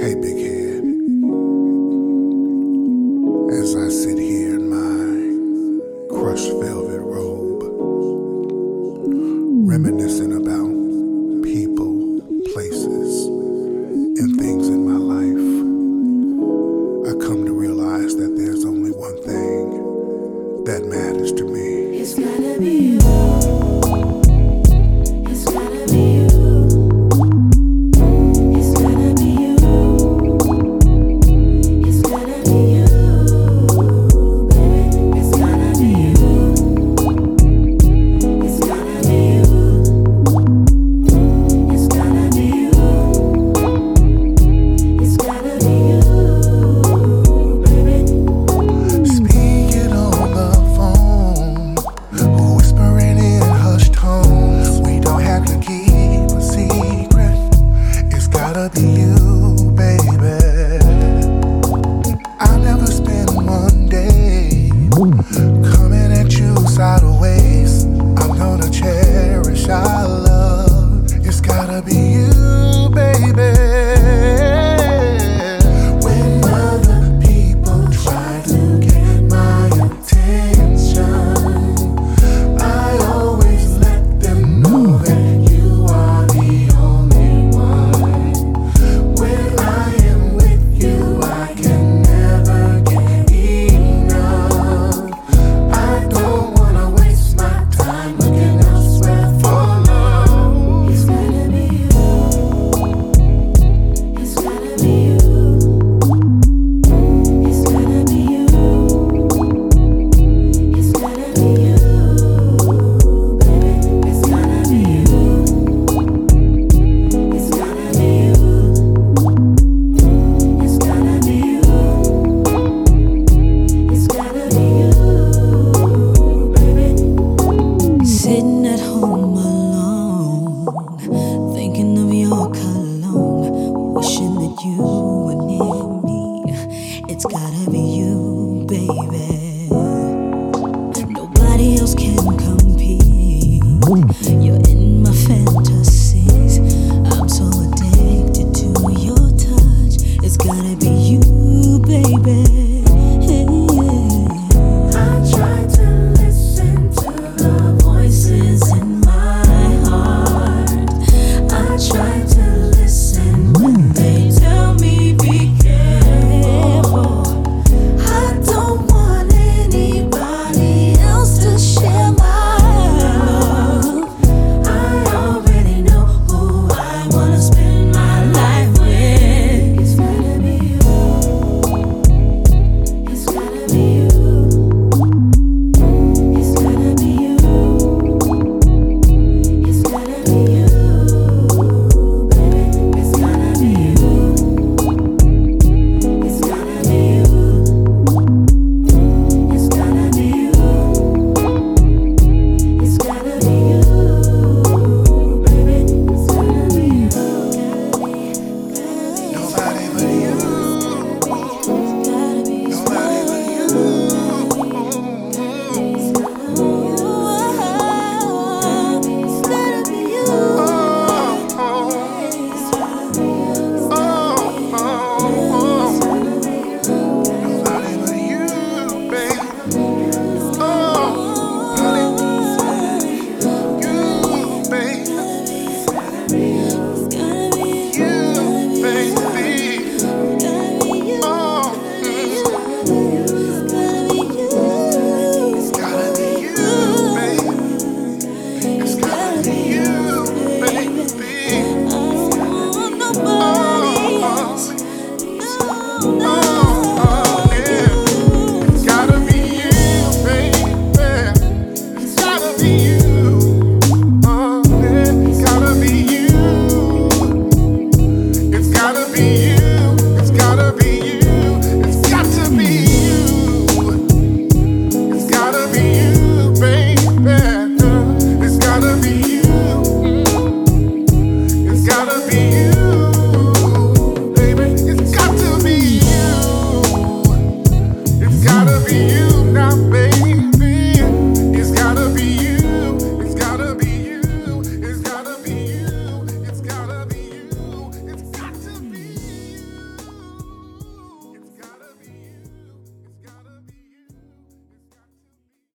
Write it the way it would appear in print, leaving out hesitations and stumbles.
Hey, big head, as I sit here in my crushed velvet robe, reminiscing about people, places, and things in my life, I come to realize that there's only one thing that matters to me. It's gotta be you. It's gotta be you. It's gotta be you. It's gotta be you, baby. It's gotta be you. It's gotta be you. It's gotta be you. It's gotta be you, baby. Speaking on the phone, whispering in hushed tones. We don't have to keep a secret. It's gotta be you.